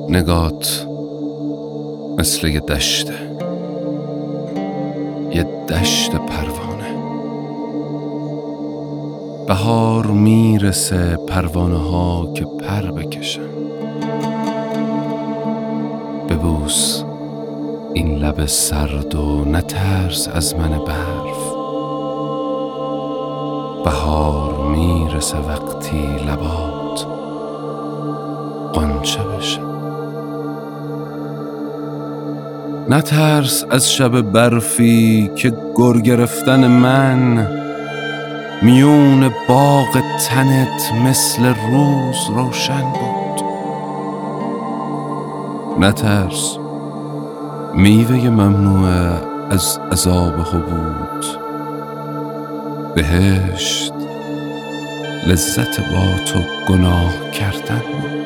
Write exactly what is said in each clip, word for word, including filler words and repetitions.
نگات مثل یه دشته، یه دشت پروانه. بهار میرسه، پروانه ها که پر بکشن. ببوس این لب سرد و نترس از من برف. بهار میرسه وقتی لبات غنچه بشه. نترس از شب برفی که گر گرفتن من میون باغ تنت مثل روز روشن بود. نترس میوه ممنوع از عذاب حبوط. بهشت لذت با تو گناه کردن بود.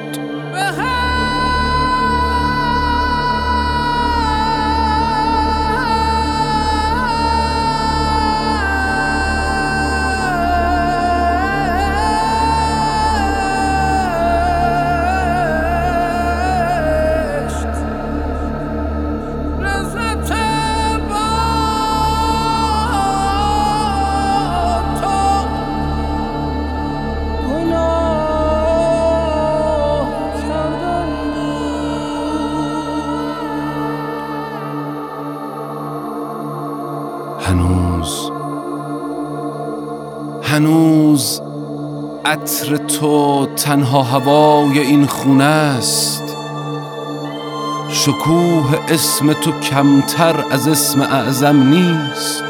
هنوز هنوز عطر تو تنها هوای این خونه است. شکوه اسم تو کمتر از اسم اعظم نیست.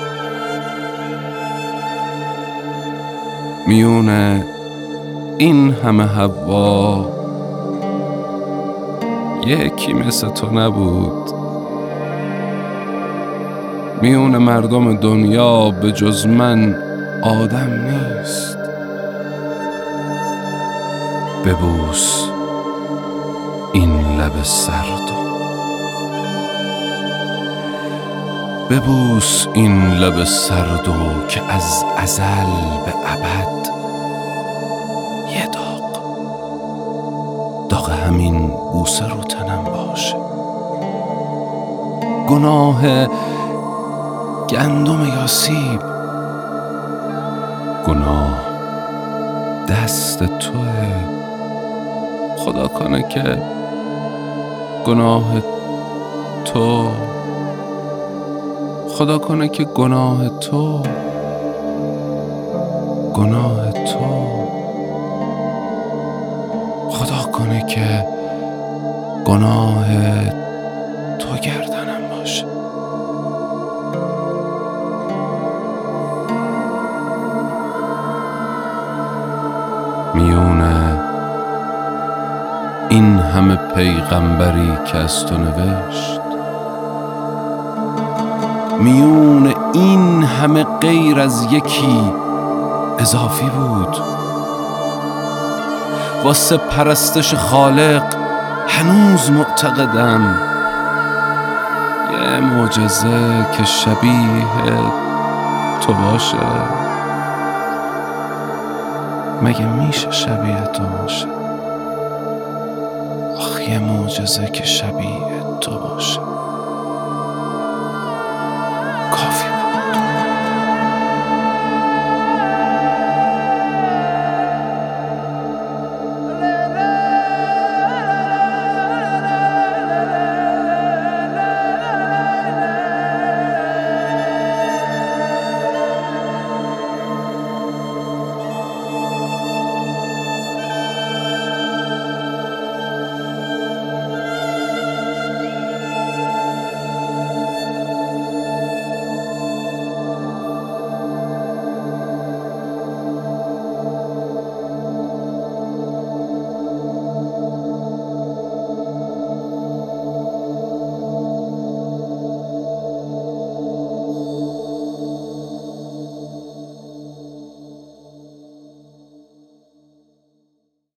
میون این همه هوا یکی مثل تو نبود. میون مردم دنیا به جز من آدم نیست. ببوس این لب سردو، ببوس این لب سردو که از ازل به ابد یه داغ داغ همین بوسه رو تنم باشه. گناه گندم یا سیب، گناه دست توه. خدا کنه که گناه تو خدا کنه که گناه تو گناه تو خدا کنه که گناه تو گردنم باشه. میونه این همه پیغمبری که از تو نوشت، میون این همه غیر از یکی اضافی بود. واسه پرستش خالق هنوز معتقدم یه معجزه که شبیه تو باشه. مگه میشه شبیه تو باشه؟ آخ یه معجزه که شبیه تو باشه.